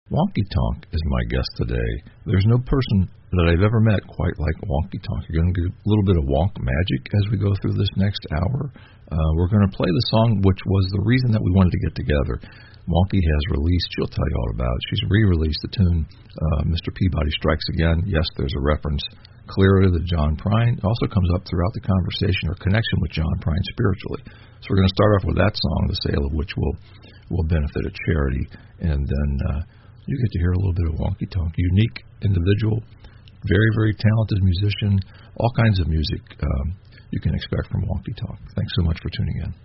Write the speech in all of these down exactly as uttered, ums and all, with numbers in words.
Wonky Tonk is my guest today. There's no person that I've ever met quite like Wonky Tonk. You're going to get a little bit of wonk magic as we go through this next hour. Uh, we're going to play the song, which was the reason that we wanted to get together. Wonky has released, she'll tell you all about it, she's re-released the tune, uh, Mister Peabody Strikes Again. Yes, there's a reference clearly to John Prine. It also comes up throughout the conversation or connection with John Prine spiritually. So we're going to start off with that song, the sale of which will, will benefit a charity, and then uh, you get to hear a little bit of Wonky Tonk. Unique individual, very, very talented musician, all kinds of music um, you can expect from Wonky Tonk. Thanks so much for tuning in.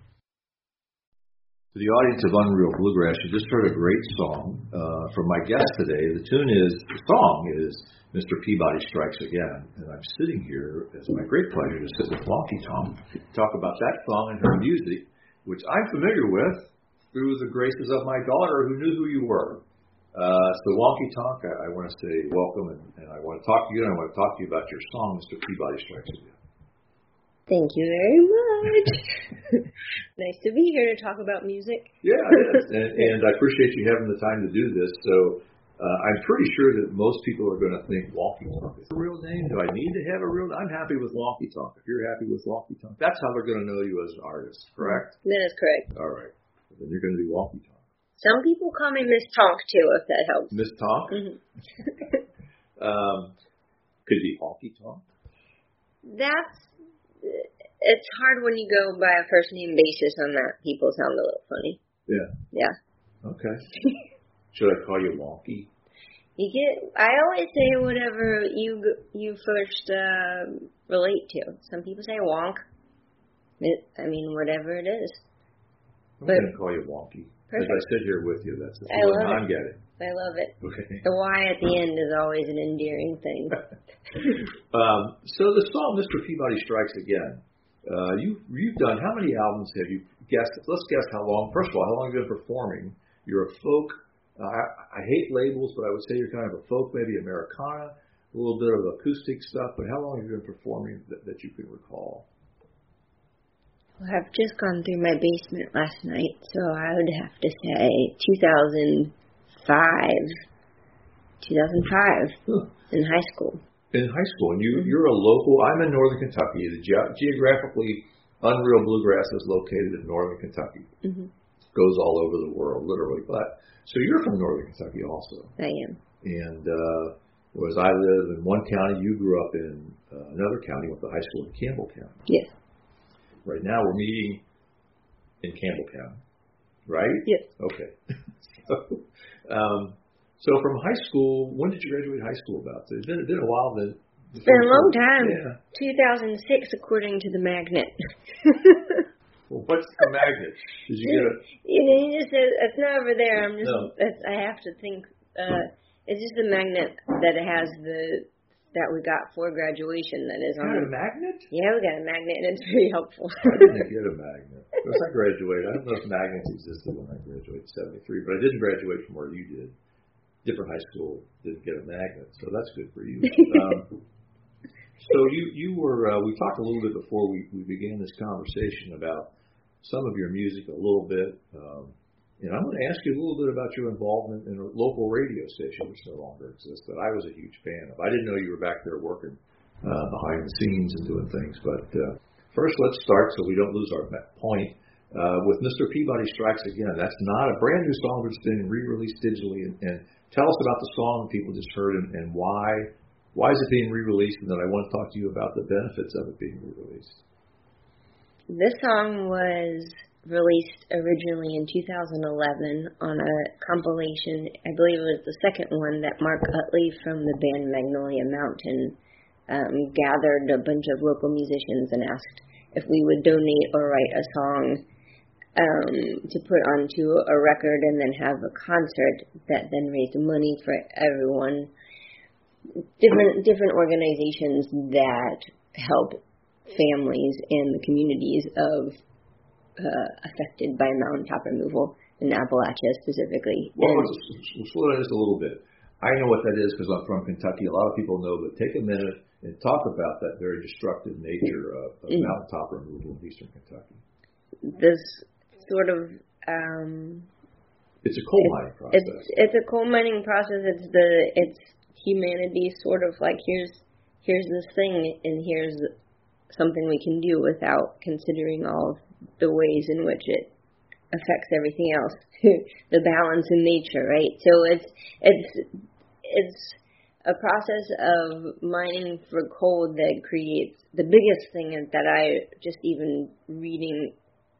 To the audience of Unreal Bluegrass, you just heard a great song uh, from my guest today. The tune is, the song is Mister Peabody Strikes Again. And I'm sitting here, it's my great pleasure to sit with Wonky Tonk, talk about that song and her music, which I'm familiar with through the graces of my daughter who knew who you were. Uh, so Wonky Tonk, I, I want to say welcome, and, and I want to talk to you, and I want to talk to you about your song, Mister Peabody Strikes Again. Thank you very much. Nice to be here to talk about music. Yeah, it is. and, and I appreciate you having the time to do this. So uh, I'm pretty sure that most people are going to think Wonky Tonk is a real name. Do I need to have a real name? I'm happy with Wonky Tonk. If you're happy with Wonky Tonk, that's how they're going to know you as an artist, correct? That is correct. All right. Well, then you're going to be Wonky Tonk. Some people call me Miss Tonk, too, if that helps. Miss Tonk? Mm-hmm. um, could it be Honky Tonk? That's, it's hard when you go by a first name basis on that. People sound a little funny. Yeah. Yeah. Okay. Should I call you Wonky? You get, I always say whatever you you first uh, relate to. Some people say wonk. It, I mean, whatever it is. I'm going to call you Wonky. As I sit here with you, that's the feeling I'm getting. I love it. Okay. The Y at the end is always an endearing thing. um, so the song Mister Peabody Strikes Again, uh, you, you've done, how many albums have you guessed? Let's guess how long. First of all, how long have you been performing? You're a folk, uh, I, I hate labels, but I would say you're kind of a folk, maybe Americana, a little bit of acoustic stuff, but how long have you been performing that, that you can recall? I've just gone through my basement last night, so I would have to say two thousand five. two thousand five huh. In high school. In high school, and you, you're a local. I'm in Northern Kentucky. The ge- geographically, Unreal Bluegrass is located in Northern Kentucky. Mm-hmm. Goes all over the world, literally. But so you're from Northern Kentucky, also. I am. And uh, whereas I live in one county, you grew up in uh, another county, went to high school in Campbell County. Yes. Right now we're meeting in Campbell County, right? Yes. Okay. so, um, so from high school, when did you graduate high school about? So it's been, it's been a while then. It's been a long time. Yeah. two thousand six, according to the magnet. Well, what's the magnet? Did you get a... You know, you just said, it's not over there. I'm just, no. it's, I have to think. Uh, it's just the magnet that has the... that we got for graduation that is you on. Got a magnet? Yeah, we got a magnet, and it's very helpful. I didn't get a magnet. Once I graduated, I don't know if magnets existed when I graduated in seventy-three, but I didn't graduate from where you did. Different high school didn't get a magnet, so that's good for you. Um, so you, you were, uh, we talked a little bit before we, we began this conversation about some of your music a little bit. Um, And I'm going to ask you a little bit about your involvement in a local radio station, which no longer exists, that I was a huge fan of. I didn't know you were back there working uh, behind the scenes and doing things. But uh, first, let's start so we don't lose our point uh, with Mister Peabody Strikes Again. That's not a brand new song, but it's been re-released digitally. And, and tell us about the song people just heard and, and why. Why is it being re-released? And then I want to talk to you about the benefits of it being re-released. This song was released originally in two thousand eleven on a compilation. I believe it was the second one that Mark Utley from the band Magnolia Mountain um, gathered a bunch of local musicians and asked if we would donate or write a song um, to put onto a record and then have a concert that then raised money for everyone. Different different organizations that help families and the communities of Uh, affected by mountaintop removal in Appalachia specifically. Well, let's, let's slow down just a little bit. I know what that is because I'm from Kentucky. A lot of people know, but take a minute and talk about that very destructive nature of, of mm. mountaintop removal in eastern Kentucky. This sort of um, It's a coal mining process. It's it's a coal mining process. It's the it's humanity sort of like here's here's this thing and here's something we can do without considering all the ways in which it affects everything else. The balance in nature, right? So it's it's it's a process of mining for coal that creates the biggest thing that I just even reading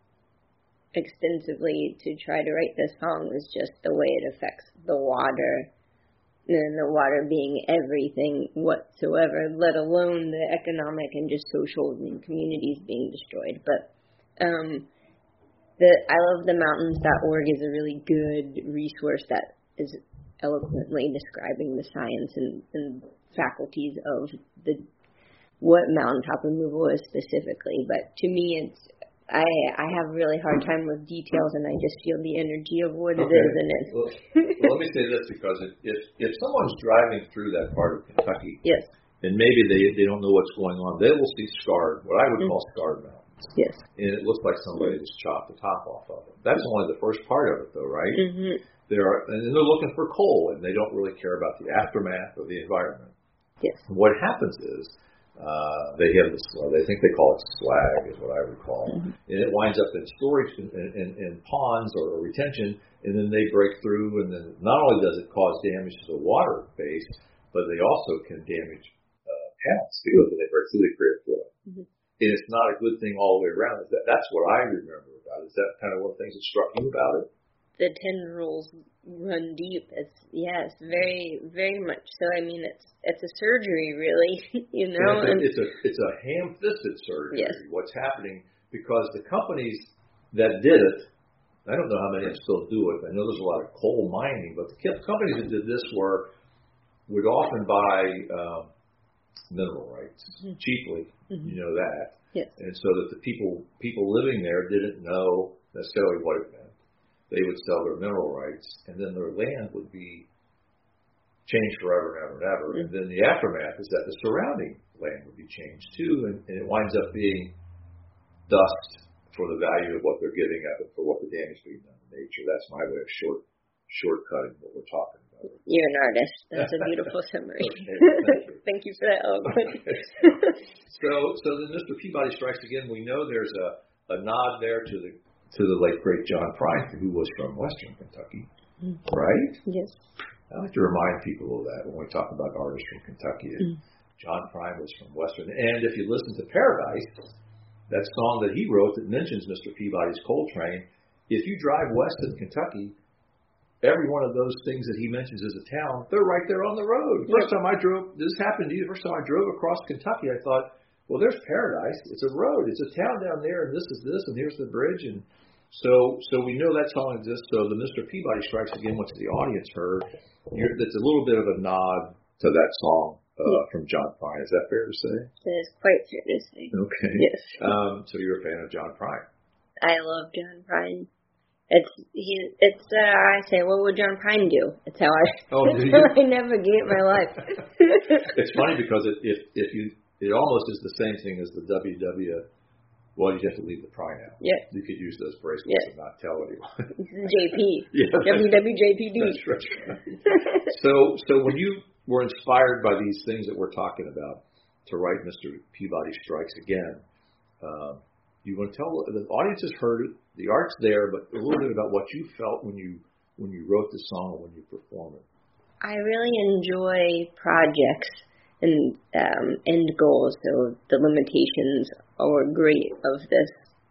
extensively to try to write this song is just the way it affects the water, and the water being everything whatsoever, let alone the economic and just social and communities being destroyed. But um, the I love the mountains dot org is a really good resource that is eloquently describing the science and, and faculties of the what mountaintop removal is specifically. But to me, it's I I have a really hard time with details, and I just feel the energy of what okay. it is. And it's well, well, let me say this, because if, if if someone's driving through that part of Kentucky, yes, and maybe they they don't know what's going on, they will see scarred, what I would mm-hmm. call scarred mountains. Yes. And it looks like somebody just chopped the top off of them. That's only the first part of it, though, right? Mm-hmm. There are, and they're looking for coal, and they don't really care about the aftermath of the environment. Yes. What happens is uh, they have this, well, they think they call it slag, is what I recall, mm-hmm. and it winds up in storage in, in, in ponds or retention, and then they break through, and then not only does it cause damage to the water base, but they also can damage uh, panels because when they break through, they create flood. Mm-hmm. And it's not a good thing all the way around. That, that's what I remember about it. Is that kind of one of the things that struck you about it? The tendrils run deep. It's yes, very, very much so. I mean, it's it's a surgery, really. You know, and it's, a, it's a it's a ham-fisted surgery. Yes. What's happening, because the companies that did it, I don't know how many still do it. I know there's a lot of coal mining, but the companies that did this were would often buy um, mineral rights mm-hmm. cheaply. Mm-hmm. You know that. Yes. And so that the people people living there didn't know necessarily what it meant. They would sell their mineral rights, and then their land would be changed forever and ever and ever. Mm-hmm. And then the aftermath is that the surrounding land would be changed too, and, and it winds up being dust for the value of what they're giving up and for what the damage being done to nature. That's my way of short shortcutting what we're talking about. You're an artist. That's a beautiful summary. Okay, thank you. Thank you for that. Okay. so, so then Mister Peabody Strikes Again. We know there's a, a nod there to the to the late great John Prine, who was from Western Kentucky, mm-hmm. right? Yes. I like to remind people of that when we talk about artists from Kentucky. Mm-hmm. John Prine was from Western, and if you listen to Paradise, that song that he wrote that mentions Mister Peabody's coal train, if you drive west in Kentucky, every one of those things that he mentions as a town, they're right there on the road. First time I drove, this happened to you, the first time I drove across Kentucky, I thought, well, there's Paradise. It's a road. It's a town down there, and this is this, and here's the bridge. And so so we know that song exists. So the Mister Peabody Strikes Again, which the audience heard, you're, that's a little bit of a nod to that song uh, yeah. from John Prine. Is that fair to say? That is quite fair to say. Okay. Yes. Um, so you're a fan of John Prine. I love John Prine. It's he. It's uh, I say, what would John Prine do? It's how I. Oh, do you? I navigate my life. It's funny because it, if if you, it almost is the same thing as the W W. Well, you have to leave the Prine out. Yeah. You could use those bracelets yeah. and not tell anyone. J P. Yeah. W W J P D. That's right. so so when you were inspired by these things that we're talking about to write Mister Peabody Strikes Again. Um, You want to tell the audience has heard it, the art's there, but a little bit about what you felt when you when you wrote the song or when you perform it. I really enjoy projects and um, end goals. So the limitations are great of this.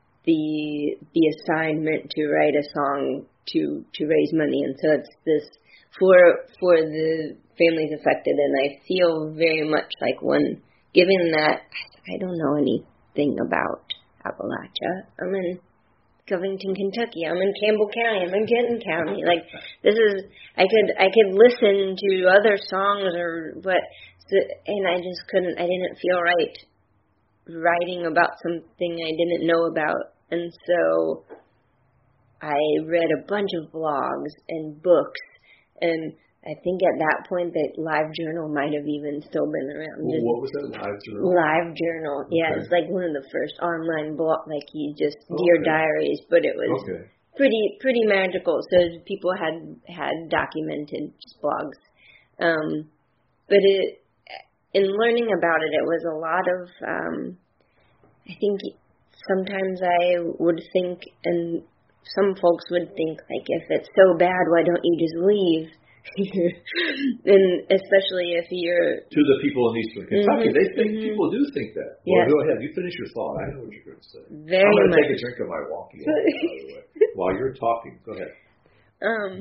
The the assignment to write a song to to raise money, and so it's this for for the families affected. And I feel very much like when given that I don't know anything about Appalachia. I'm in Covington, Kentucky. I'm in Campbell County. I'm in Kenton County. Like this is, I could I could listen to other songs or what, and I just couldn't. I didn't feel right writing about something I didn't know about, and so I read a bunch of blogs and books, and I think at that point that LiveJournal might have even still been around. Well, what was that, LiveJournal? LiveJournal, yeah, okay. It's like one of the first online blog, like you just, okay. Dear Diaries, but it was, okay. pretty pretty magical. So people had had documented blogs, um, but it in learning about it, it was a lot of. Um, I think sometimes I would think, and some folks would think, like, if it's so bad, why don't you just leave? And especially if you're to the people in Eastern Kentucky, mm-hmm, they think mm-hmm. people do think that. Yes. Well, go ahead. You finish your thought. I know what you're going to say. Very I'm going to much. take a drink of my wonky water, by the way, while you're talking. Go ahead. Um,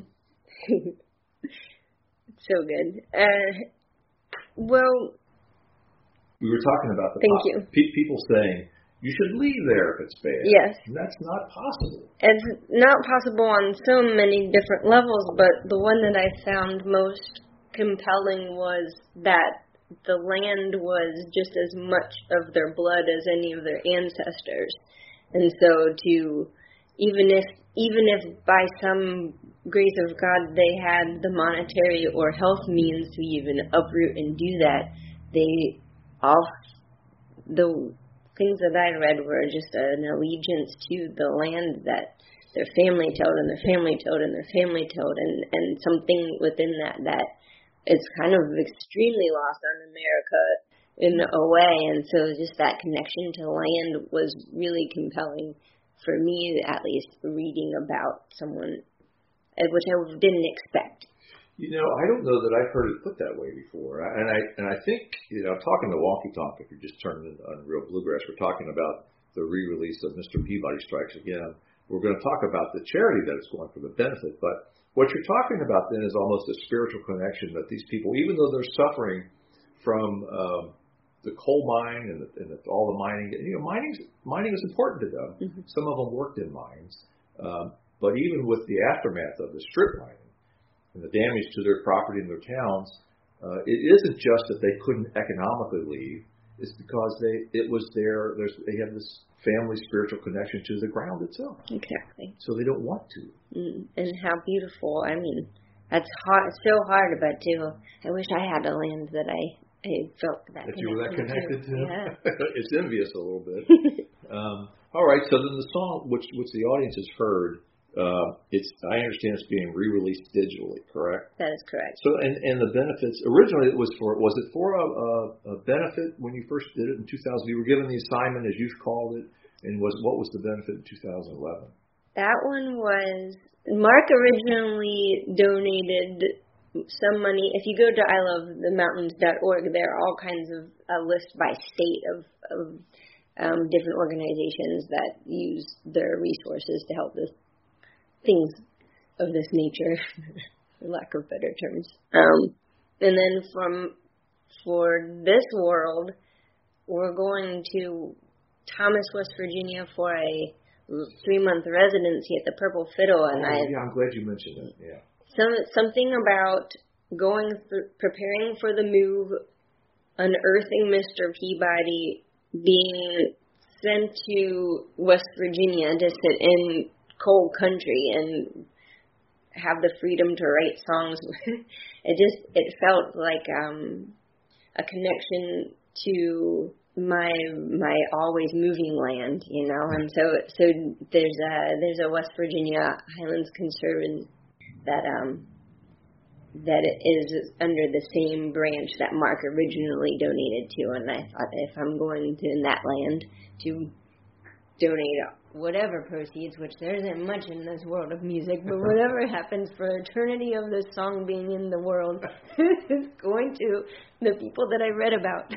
so good. Uh, well, we were talking about the thank pop- you. Pe- people saying you should leave there if it's bad. Yes. And that's not possible. It's not possible on so many different levels, but the one that I found most compelling was that the land was just as much of their blood as any of their ancestors. And so to, even if, even if by some grace of God they had the monetary or health means to even uproot and do that, they all, the things that I read were just an allegiance to the land that their family tilled and their family tilled and their family tilled, and, and something within that that is kind of extremely lost on America in a way. And so just that connection to land was really compelling for me, at least, reading about someone, which I didn't expect. You know, I don't know that I've heard it put that way before. And I and I think, you know, talking to Wonky Talk, if you're just turning on Real Bluegrass, we're talking about the re-release of Mister Peabody Strikes Again. We're going to talk about the charity that it's going for, the benefit. But what you're talking about then is almost a spiritual connection that these people, even though they're suffering from um, the coal mine and, the, and the, all the mining, you know, mining mining is important to them. Mm-hmm. Some of them worked in mines. Um, but even with the aftermath of the strip mining, and the damage to their property and their towns, uh, it isn't just that they couldn't economically leave. It's because they it was their there's they have this family spiritual connection to the ground itself. Exactly. So they don't want to. Mm, and how beautiful! I mean, that's hard, so hard, but too. I wish I had a land that I, I felt that. That you were that connected to. to? Yeah. It's envious a little bit. um, all right. So then the song, which which the audience has heard. Uh, it's I understand it's being re-released digitally, correct? That is correct. So, and, and the benefits originally it was for was it for a, a, a benefit when you first did it in two thousand? You were given the assignment as you called it, and was what was the benefit in two thousand eleven? That one was Mark originally donated some money. If you go to I love the mountains dot org, there are all kinds of a list by state of, of um, different organizations that use their resources to help this. Things of this nature, for lack of better terms. Um, and then from for this world, we're going to Thomas, West Virginia for a three-month residency at the Purple Fiddle. And oh, I yeah, I'm glad you mentioned that. Yeah, some something about going through, preparing for the move, unearthing Mister Peabody, being sent to West Virginia to sit in cold country and have the freedom to write songs. It just it felt like um, a connection to my my always moving land, you know. And so so there's a there's a West Virginia Highlands Conservancy that um that is under the same branch that Mark originally donated to, and I thought if I'm going to in that land to donate whatever proceeds, which there isn't much in this world of music, but whatever happens for eternity of this song being in the world is going to the people that I read about.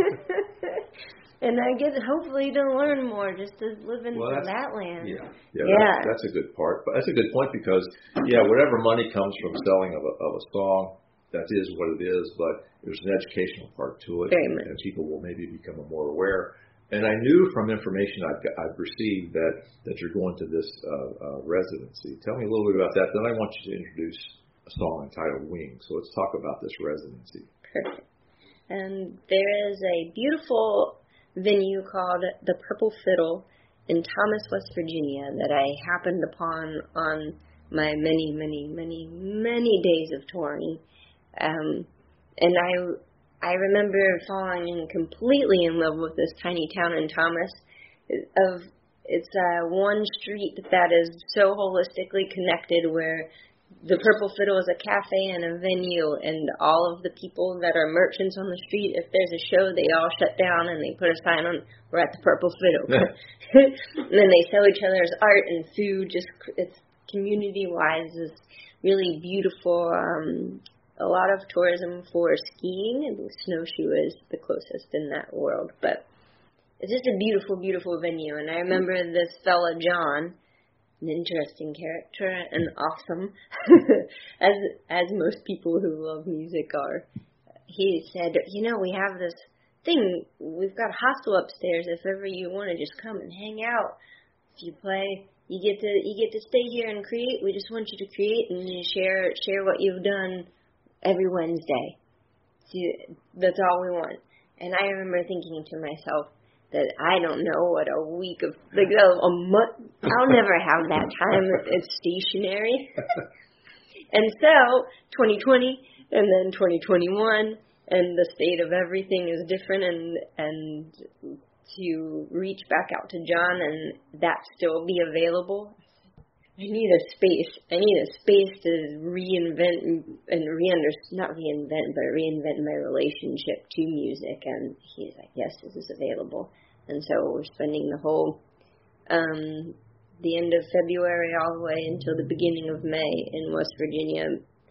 And I get hopefully to learn more just to live in well, that land. Yeah, yeah, yeah. That's, that's a good part. But that's a good point because, yeah, whatever money comes from selling of a, of a song, that is what it is, but there's an educational part to it. Very much. And people will maybe become more aware. And I knew from information I've, I've received that, that you're going to this uh, uh, residency. Tell me a little bit about that. Then I want you to introduce a song entitled Wings. So let's talk about this residency. Perfect. And there is a beautiful venue called the Purple Fiddle in Thomas, West Virginia that I happened upon on my many, many, many, many days of touring. Um, and I... I remember falling in completely in love with this tiny town in Thomas. Of it's uh, one street that is so holistically connected where the Purple Fiddle is a cafe and a venue, and all of the people that are merchants on the street, if there's a show, they all shut down and they put a sign on, we're at the Purple Fiddle. And then they sell each other's art and food. Just it's community-wise, it's really beautiful. Um, a lot of tourism for skiing, and Snowshoe is the closest in that world. But it's just a beautiful, beautiful venue. And I remember this fella, John, an interesting character and awesome, as as most people who love music are. He said, you know, we have this thing. We've got a hostel upstairs. If ever you want to just come and hang out, if you play, you get to you get to stay here and create. We just want you to create and you share share what you've done every Wednesday. So that's all we want. And I remember thinking to myself, that I don't know what a week of, like a month, I'll never have that time. It's stationary. And so, twenty twenty, and then twenty twenty-one, and the state of everything is different, and and to reach back out to John and that still be available, I need a space. I need a space to reinvent and re-under, not reinvent, but reinvent my relationship to music. And he's like, yes, this is available. And so we're spending the whole, um, the end of February all the way until the beginning of May in West Virginia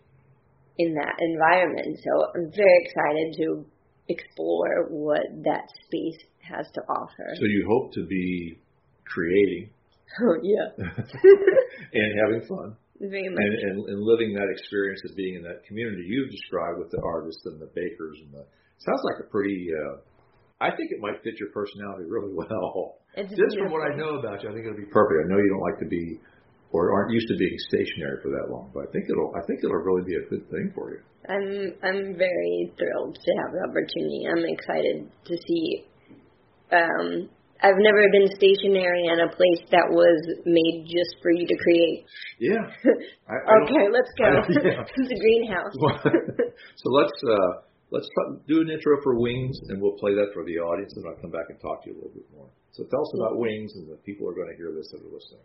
in that environment. So I'm very excited to explore what that space has to offer. So you hope to be creating. Oh, yeah. And having fun. Very much. And, and, and living that experience of being in that community you've described with the artists and the bakers. and the Sounds like a pretty... Uh, I think it might fit your personality really well. It's Just beautiful. from what I know about you, I think it'll be perfect. I know you don't like to be, or aren't used to being stationary for that long, but I think it'll, I think it'll really be a good thing for you. I'm, I'm very thrilled to have the opportunity. I'm excited to see. Um, I've never been stationary in a place that was made just for you to create. Yeah. I, I okay, let's go. I, yeah. It's a greenhouse. So let's. Uh, Let's do an intro for Wings, and we'll play that for the audience, and I'll come back and talk to you a little bit more. So tell us about Wings, and the people are going to hear this that are listening.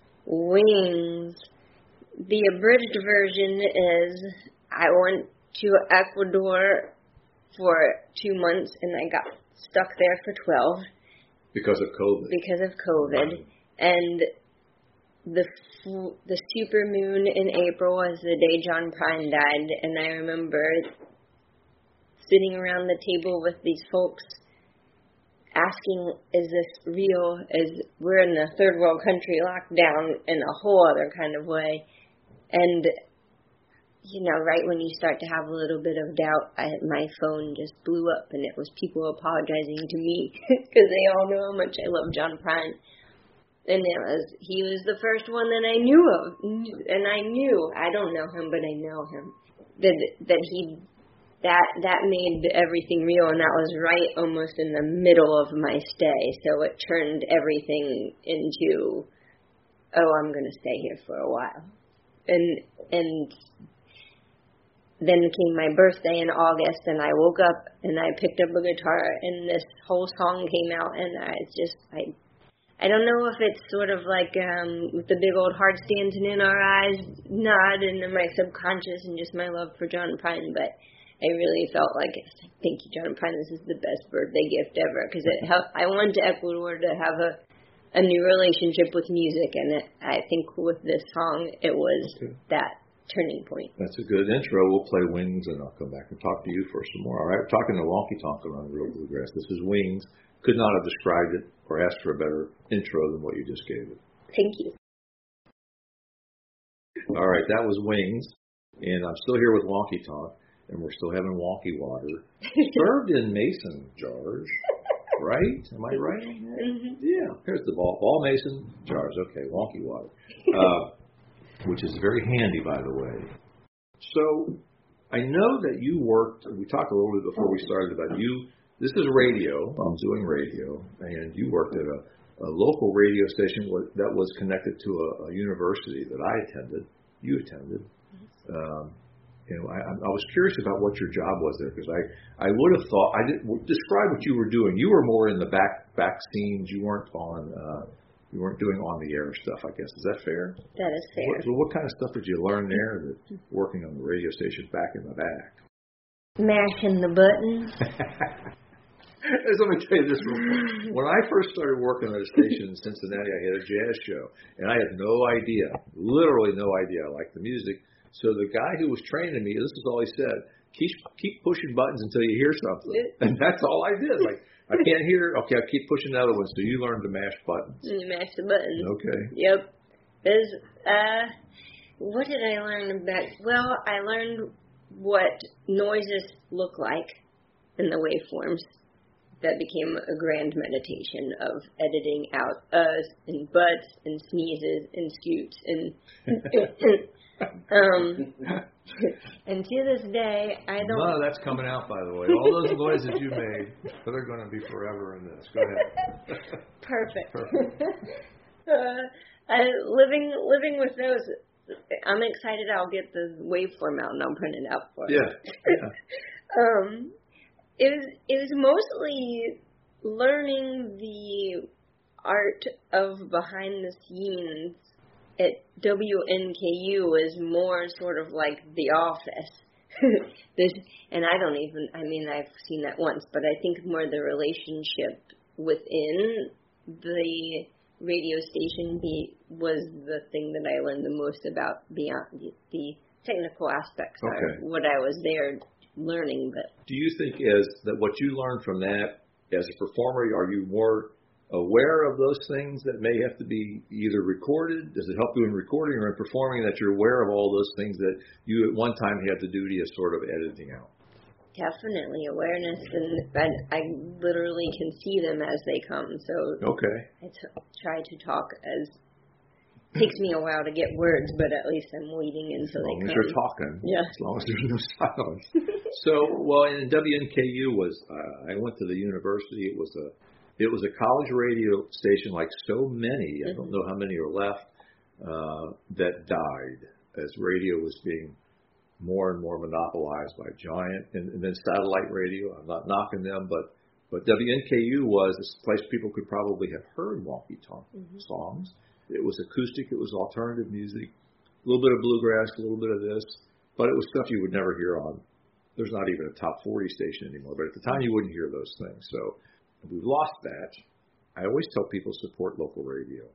Wings. The abridged version is, I went to Ecuador for two months, and I got stuck there for twelve. Because of COVID. Because of COVID. Right. And the the super moon in April was the day John Prine died, and I remember sitting around the table with these folks asking, is this real? Is we're in a third world country locked down in a whole other kind of way. And, you know, right when you start to have a little bit of doubt, I, my phone just blew up, and it was people apologizing to me because they all know how much I love John Prine. And it was, he was the first one that I knew of. And I knew, I don't know him, but I know him, that that he... That that made everything real, and that was right almost in the middle of my stay. So it turned everything into, oh, I'm going to stay here for a while. And and then came my birthday in August, and I woke up, and I picked up a guitar, and this whole song came out, and I just, I I don't know if it's sort of like um, with the big old heart dancing in our eyes nod, and in my subconscious, and just my love for John Prine, but I really felt like, thank you, John Prine, this is the best birthday gift ever, because it helped. I went to Ecuador to have a, a new relationship with music, and it, I think with this song, it was okay. That turning point. That's a good intro. We'll play Wings, and I'll come back and talk to you for some more. All right, we're talking to Wonky Tonk on Real Bluegrass. This is Wings. Could not have described it or asked for a better intro than what you just gave it. Thank you. All right, that was Wings, and I'm still here with Wonky Tonk. And we're still having wonky water served in mason jars, right? Am I right on that? Mm-hmm. Yeah. Here's the ball, ball mason jars. Okay, wonky water, uh, which is very handy, by the way. So I know that you worked. We talked a little bit before we started about you. This is radio. I'm doing radio, and you worked at a, a local radio station that was connected to a, a university that I attended. You attended. Um, You know, I, I was curious about what your job was there, because I, I would have thought, I didn't describe what you were doing. You were more in the back back scenes. You weren't on, uh, you weren't doing on the air stuff, I guess. Is that fair? That is fair. What, so what kind of stuff did you learn there that working on the radio station back in the back? Mashing the buttons. Let me tell you this real quick. When I first started working at a station in Cincinnati, I had a jazz show, and I had no idea, literally no idea. I liked the music. So the guy who was training me, this is all he said, keep keep pushing buttons until you hear something. And that's all I did. Like, I can't hear, okay, I'll keep pushing the other one. So you learned to mash buttons. You mash the buttons. Okay. Yep. There's, uh, what did I learn about? Well, I learned what noises look like in the waveforms. That became a grand meditation of editing out uhs and butts and sneezes and scoots and um and to this day I don't. None of that's coming out, by the way. All those noises you made, they're going to be forever in this. Go ahead. Perfect. Perfect. uh, I, living living with those, I'm excited. I'll get the waveform out and I'll print it out for you. Yeah. yeah. um. It was, it was mostly learning the art of behind the scenes at W N K U was more sort of like The Office. This, and I don't even, I mean, I've seen that once, but I think more the relationship within the radio station be, was the thing that I learned the most about beyond the, the technical aspects okay. of what I was there learning. But do you think is that what you learned from that as a performer, are you more aware of those things that may have to be either recorded? Does it help you in recording or in performing that you're aware of all those things that you at one time had the duty of sort of editing out? Definitely awareness, and I, I literally can see them as they come. So okay, I t- try to talk as. Takes me a while to get words, but at least I'm waiting until they come. As long as you're talking. Yeah. As long as there's no silence. So, well, in W N K U was, uh, I went to the university. It was a, it was a college radio station like so many. I don't know how many are left uh, that died as radio was being more and more monopolized by giant and, and then satellite radio. I'm not knocking them, but but W N K U was a place people could probably have heard wonky-tonk mm-hmm. songs. It was acoustic. It was alternative music, a little bit of bluegrass, a little bit of this, but it was stuff you would never hear on. There's not even a top forty station anymore, but at the time you wouldn't hear those things. So we've lost that. I always tell people support local radio.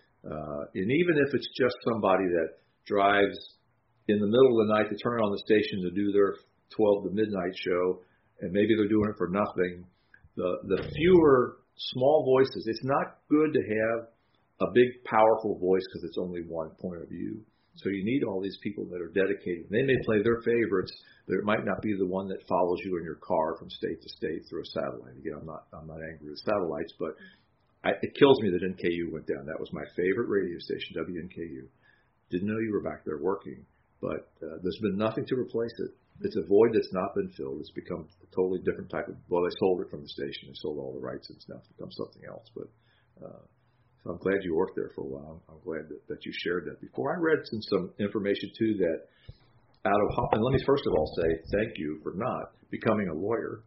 Uh, and even if it's just somebody that drives in the middle of the night to turn on the station to do their twelve to midnight show, and maybe they're doing it for nothing, the, the fewer small voices, it's not good to have a big, powerful voice because it's only one point of view. So you need all these people that are dedicated. They may play their favorites, but it might not be the one that follows you in your car from state to state through a satellite. Again, I'm not I'm not angry with satellites, but I, it kills me that N K U went down. That was my favorite radio station, W N K U. Didn't know you were back there working, but uh, there's been nothing to replace it. It's a void that's not been filled. It's become a totally different type of. Well, they sold it from the station. They sold all the rights, and it's now become something else. But uh, So I'm glad you worked there for a while. I'm glad that, that you shared that. Before I read some, some information, too, that out of – and let me first of all say thank you for not becoming a lawyer.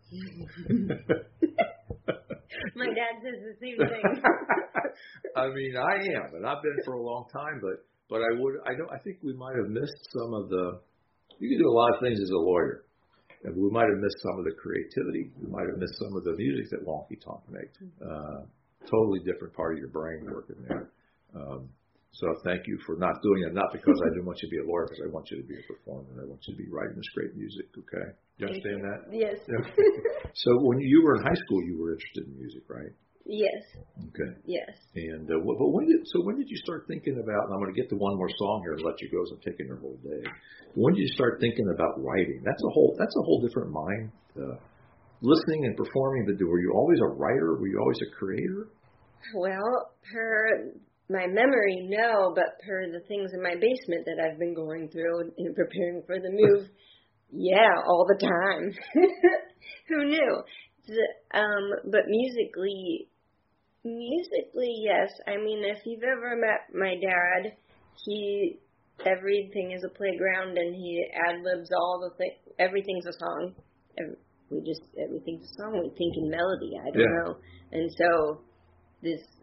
My dad says the same thing. I mean, I am, and I've been for a long time, but but I would – I don't. I think we might have missed some of the – you can do a lot of things as a lawyer. And we might have missed some of the creativity. We might have missed some of the music that Wonky Tonk makes. Uh, totally different part of your brain working there. Um, so thank you for not doing it, not because I didn't want you to be a lawyer, because I want you to be a performer, and I want you to be writing this great music, okay? You understand that? Yes. Okay. So when you were in high school, you were interested in music, right? Yes. Okay. Yes. And uh, but when did so when did you start thinking about? And I'm going to get to one more song here and let you go, as I'm taking your whole day. When did you start thinking about writing? That's a whole that's a whole different mind. Uh, listening and performing. The were you always a writer? Were you always a creator? Well, per my memory, no, but per the things in my basement that I've been going through in preparing for the move, yeah, all the time. Who knew? Um, but musically. Musically, yes. I mean, if you've ever met my dad, he everything is a playground, and he ad libs all the thing. Everything's a song. Every, we just everything's a song. We think in melody. I don't yeah. know. And so this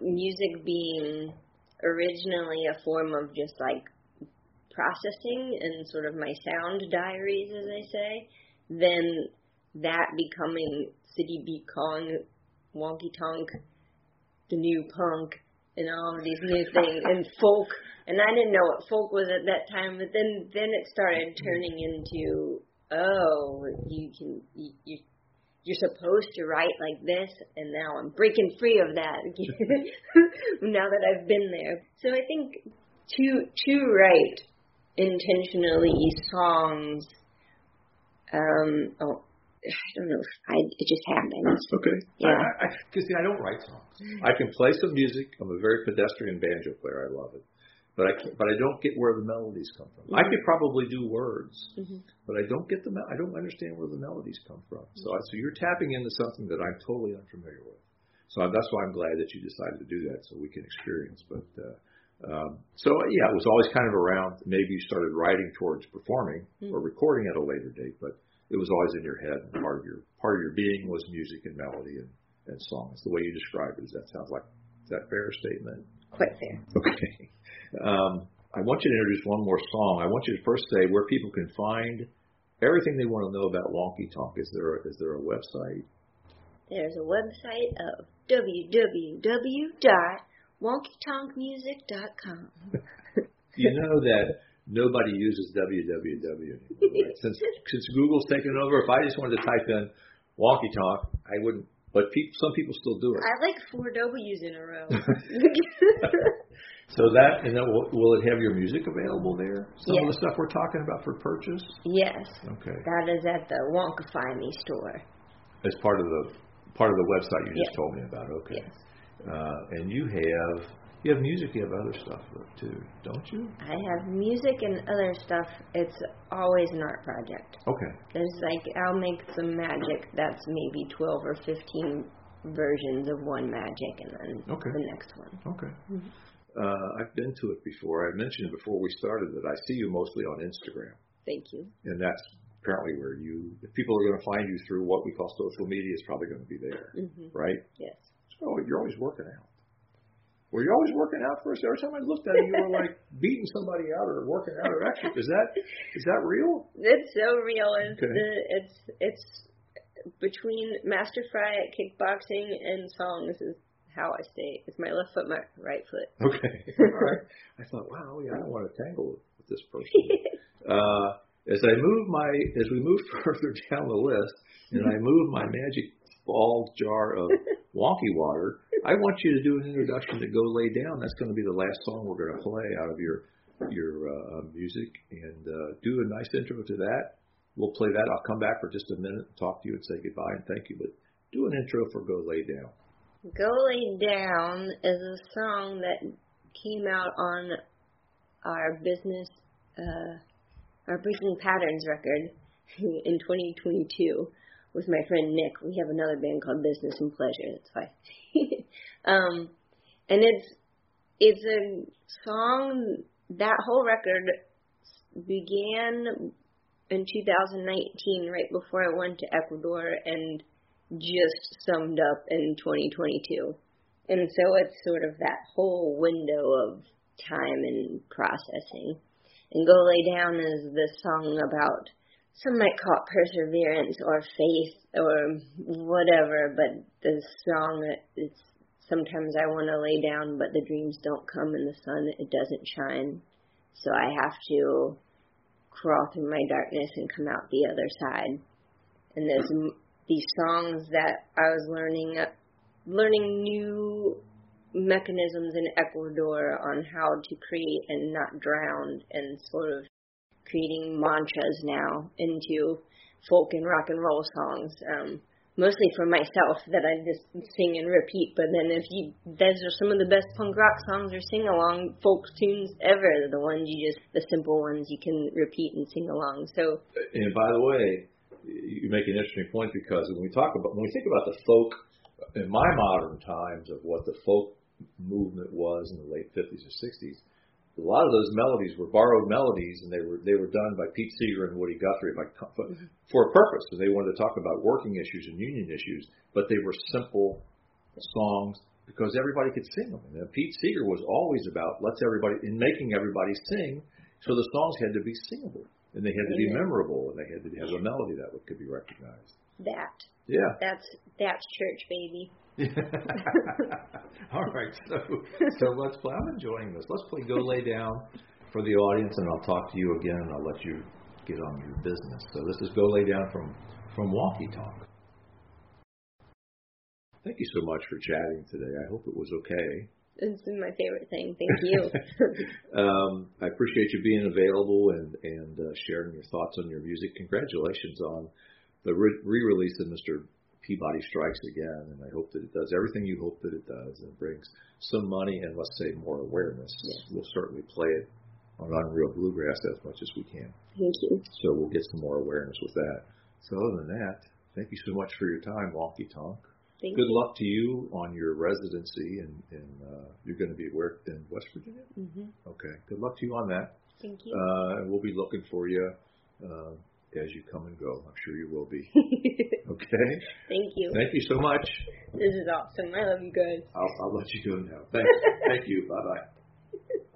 music being originally a form of just like processing and sort of my sound diaries, as I say, then that becoming City Beat Kong, Wonky Tonk, the new punk, and all of these new things, and folk. And I didn't know what folk was at that time, but then, then it started turning into, oh, you can, you, you, you're supposed to write like this, and now I'm breaking free of that now that I've been there. So I think to, to write intentionally songs, um, oh, I don't know. I, it just happens. Okay. Yeah. Because see, I don't write songs. I can play some music. I'm a very pedestrian banjo player. I love it. But I can't, but I don't get where the melodies come from. Mm-hmm. I could probably do words, mm-hmm. but I don't get the I don't understand where the melodies come from. Mm-hmm. So I, so you're tapping into something that I'm totally unfamiliar with. So that's why I'm glad that you decided to do that, so we can experience. But uh, um, so yeah, it was always kind of around. Maybe you started writing towards performing mm-hmm. or recording at a later date, but it was always in your head. And part of your part of your being was music and melody and and songs. The way you described it, that sounds like is that fair statement? Quite fair. Okay. Um, I want you to introduce one more song. I want you to first say where people can find everything they want to know about Wonky Tonk. Is there a, is there a website? There's a website of w w w dot wonky tonk music dot com. You know that nobody uses w w w anymore, right? Since since Google's taken over, if I just wanted to type in Wonky Tonk, I wouldn't. But people, some people still do it. I like four W's in a row. So that, and then will, will it have your music available there? Some yes. of the stuff we're talking about for purchase? Yes. Okay. That is at the Wonkify Me store. As part of the part of the website you yes. just told me about. Okay. Yes. Uh, and you have you have music, you have other stuff too, don't you? I have music and other stuff. It's always an art project. Okay. There's like I'll make some magic that's maybe twelve or fifteen versions of one magic, and then okay. the next one. Okay. Mm-hmm. Uh, I've been to it before. I mentioned before we started that I see you mostly on Instagram. Thank you. And that's apparently where you, if people are going to find you through what we call social media, it's probably going to be there, mm-hmm. right? Yes. So you're always working out. Were you always working out first? Every time I looked at you, you were like beating somebody out or working out or extra. Is that is that real? It's so real. It's okay. the, it's it's between Master Fry at kickboxing and songs is how I stay. It's my left foot, my right foot. Okay. All right. I thought, wow, yeah, I don't want to tangle with this person. uh, as I move my, as we move further down the list, and I move my magic ball jar of wonky water, I want you to do an introduction to Go Lay Down. That's going to be the last song we're going to play out of your your uh, music, and uh, do a nice intro to that. We'll play that. I'll come back for just a minute and talk to you and say goodbye and thank you. But do an intro for Go Lay Down. Go Lay Down is a song that came out on our business, uh, our Breaking Patterns record in twenty twenty-two with my friend Nick. We have another band called Business and Pleasure. That's why. um, and it's it's a song, that whole record began in two thousand nineteen, right before I went to Ecuador, and just summed up in twenty twenty-two. And so it's sort of that whole window of time and processing. And Go Lay Down is the song about, some might call it perseverance or faith or whatever, but the song, it's sometimes I want to lay down, but the dreams don't come in the sun, it doesn't shine. So I have to crawl through my darkness and come out the other side. And there's these songs that I was learning, uh, learning new mechanisms in Ecuador on how to create and not drown, and sort of creating mantras now into folk and rock and roll songs, um, mostly for myself that I just sing and repeat. But then if you, those are some of the best punk rock songs or sing-along folk tunes ever, the ones you just, the simple ones you can repeat and sing along. So, and by the way, you make an interesting point, because when we talk about, when we think about the folk in my modern times of what the folk movement was in the late fifties or sixties, a lot of those melodies were borrowed melodies, and they were they were done by Pete Seeger and Woody Guthrie by, for a purpose. So they wanted to talk about working issues and union issues, but they were simple songs because everybody could sing them. And Pete Seeger was always about let's everybody in making everybody sing, so the songs had to be singable and they had to be memorable and they had to have a melody that could be recognized. That. Yeah. That's that's church, baby. All right, so so let's play. I'm enjoying this. Let's play "Go Lay Down" for the audience, and I'll talk to you again, and I'll let you get on your business. So this is "Go Lay Down" from from Wonky Tonk. Thank you so much for chatting today. I hope it was okay. It's been my favorite thing. Thank you. um, I appreciate you being available and and uh, sharing your thoughts on your music. Congratulations on the re- re-release of Mister Peabody Strikes Again, and I hope that it does everything you hope that it does and brings some money and, let's say, more awareness. Yes. We'll certainly play it on Unreal Bluegrass as much as we can. Thank you. So we'll get some more awareness with that. So other than that, thank you so much for your time, Wonky Tonk. Thank Good you. luck to you on your residency, and in, in, uh, you're going to be where in West Virginia? Mm-hmm. Okay. Good luck to you on that. Thank you. Uh, and we'll be looking for you. Uh, as you come and go. I'm sure you will be. Okay? Thank you. Thank you so much. This is awesome. I love you guys. I'll, I'll let you go now. Thanks. Thank you. Bye-bye.